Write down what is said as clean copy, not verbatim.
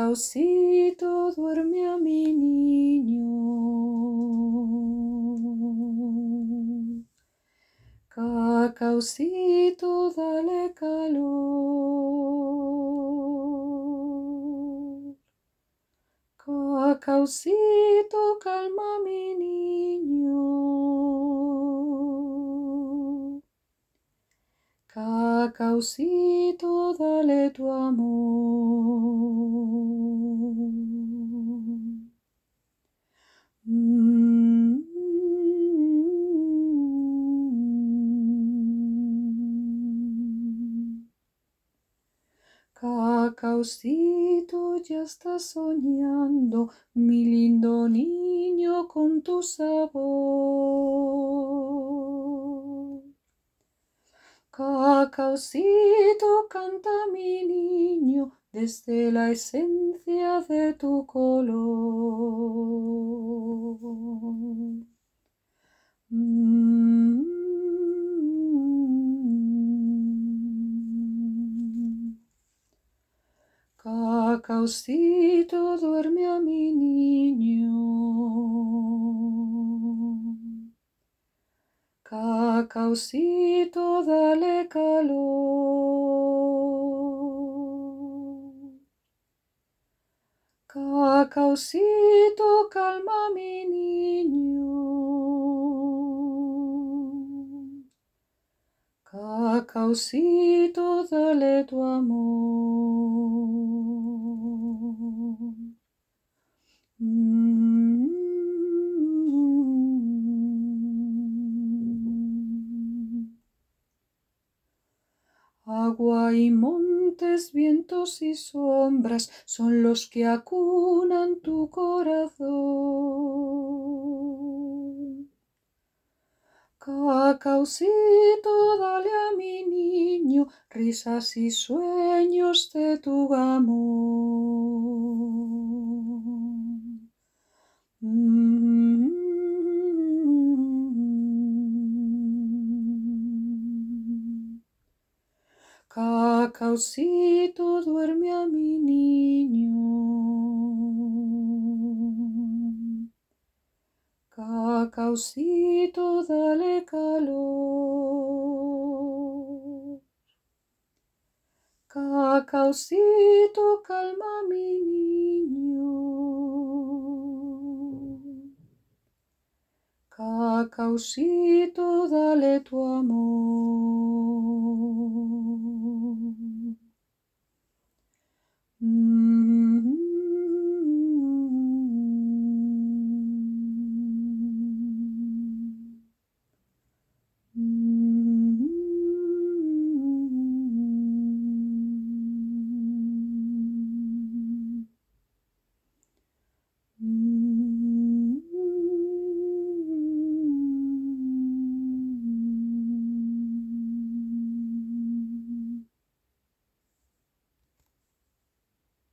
Cacaocito, duerme a mi niño. Cacaocito, dale calor. Cacaocito, calma a mi niño. Cacaocito, dale tu amor. Cacaocito, ya estás soñando, mi lindo niño, con tu sabor. Cacaocito, canta mi niño, desde la esencia de tu color. Cacaocito, duerme a mi niño. Cacaocito, dale calor. Cacaocito, calma a mi niño. Cacaocito, dale tu amor. Agua y montes, vientos y sombras son los que acunan tu corazón. Cacaocito, dale a mi niño risas y sueños de tu amor. Cacaocito, duerme a mi niño. Cacaocito, dale calor. Cacaocito, calma a mi niño. Cacaocito, dale tu amor.